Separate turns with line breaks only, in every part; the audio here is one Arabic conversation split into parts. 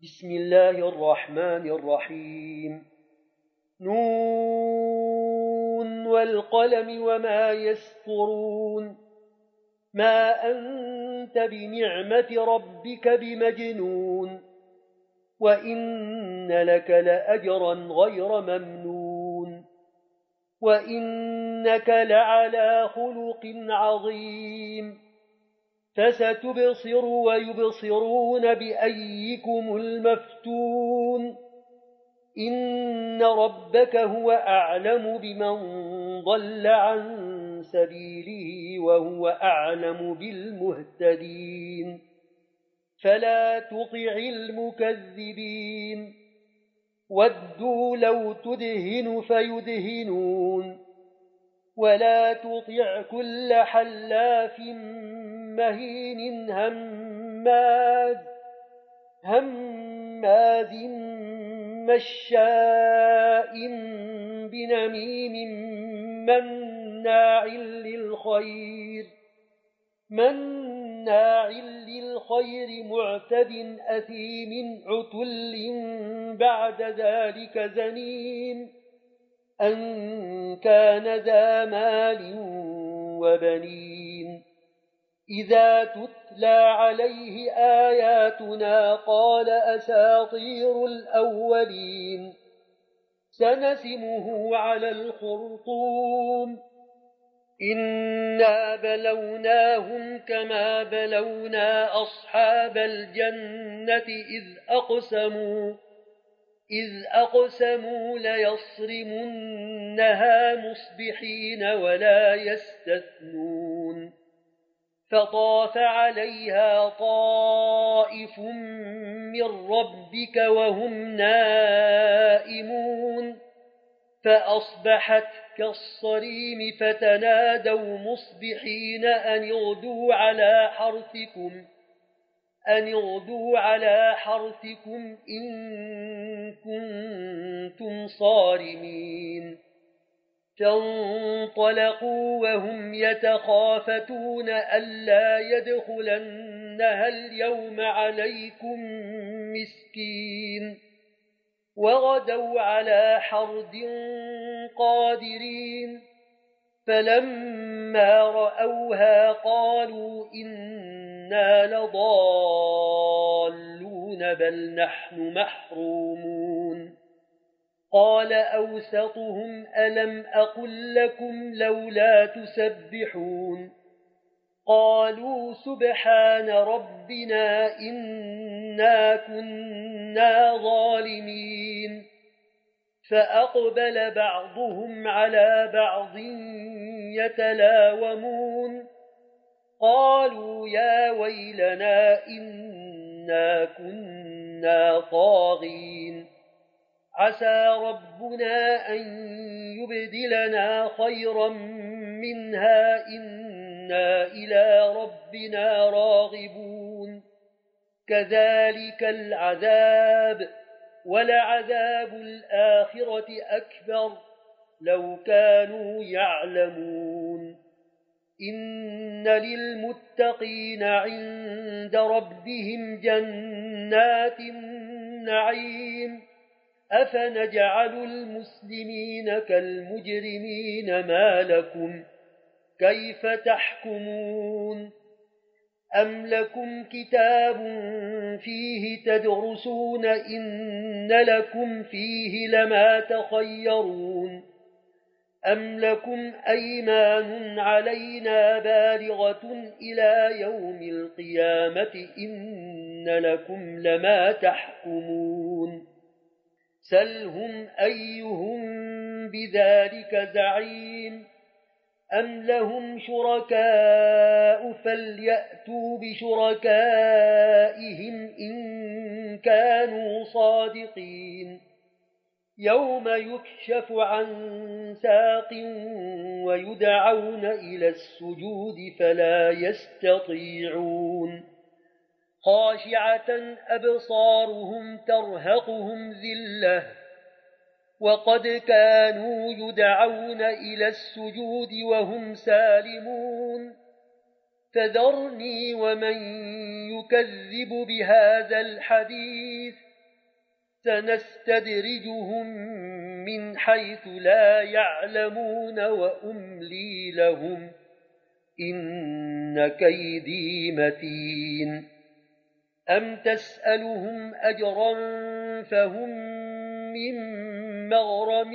بسم الله الرحمن الرحيم نون والقلم وما يسطرون ما أنت بنعمة ربك بمجنون وإن لك لأجرا غير ممنون وإنك لعلى خلق عظيم فستبصر ويبصرون بأيكم المفتون إن ربك هو أعلم بمن ضل عن سبيله وهو أعلم بالمهتدين فلا تطع المكذبين ودوا لو تدهن فيدهنون ولا تطع كل حلاف مهين هماز مشاء بنميم مناع للخير معتد أثيم عتل بعد ذلك زنيم أن كان ذا مال وبنين إذا تتلى عليه آياتنا قال أساطير الأولين سنسمه على الخرطوم إنا بلوناهم كما بلونا أصحاب الجنة إذ أقسموا ليصرمنها مصبحين ولا يستثنون فطاف عليها طائف من ربك وهم نائمون فأصبحت كالصريم فتنادوا مصبحين أن اغدوا على حرثكم إن كنتم صارمين فانطلقوا وهم يتخافتون ألا يدخلنها اليوم عليكم مسكين وغدوا على حرد قادرين فلما رأوها قالوا إنا لضالون بل نحن محرومون قال أوسطهم ألم أقل لكم لولا تسبحون قالوا سبحان ربنا إنا كنا ظالمين فأقبل بعضهم على بعض يتلاومون قالوا يا ويلنا إنا كنا طاغين عسى ربنا أن يبدلنا خيرا منها إنا إلى ربنا راغبون كذلك العذاب ولعذاب الآخرة أكبر لو كانوا يعلمون إن للمتقين عند ربهم جنات النعيم أفنجعل المسلمين كالمجرمين ما لكم كيف تحكمون أم لكم كتاب فيه تدرسون إن لكم فيه لما تخيرون أم لكم أيمان علينا بالغة إلى يوم القيامة إن لكم لما تحكمون سلهم أيهم بذلك زعيم أم لهم شركاء فليأتوا بشركائهم إن كانوا صادقين يوم يكشف عن ساق ويدعون إلى السجود فلا يستطيعون خاشعة أبصارهم ترهقهم ذلة وقد كانوا يدعون إلى السجود وهم سالمون فذرني ومن يكذب بهذا الحديث سنستدرجهم من حيث لا يعلمون وأملي لهم إن كيدي متين أم تسألهم أجرا فهم من مغرم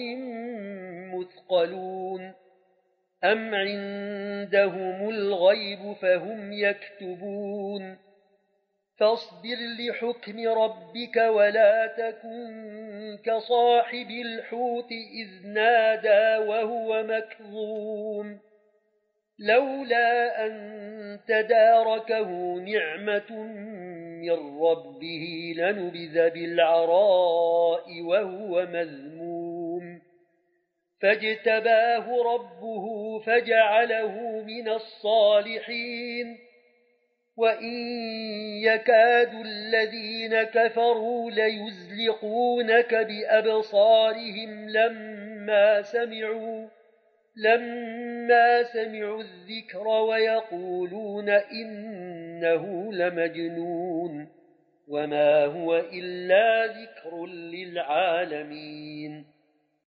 مثقلون أم عندهم الغيب فهم يكتبون فاصبر لحكم ربك ولا تكن كصاحب الحوت إذ نادى وهو مكظوم لولا أن تداركه نعمة من ربه لنبذ بالعراء وهو مذموم فاجتباه ربه فجعله من الصالحين وإن يكاد الذين كفروا ليزلقونك بأبصارهم لما سمعوا الذكر ويقولون إنه لمجنون وما هو إلا ذكر للعالمين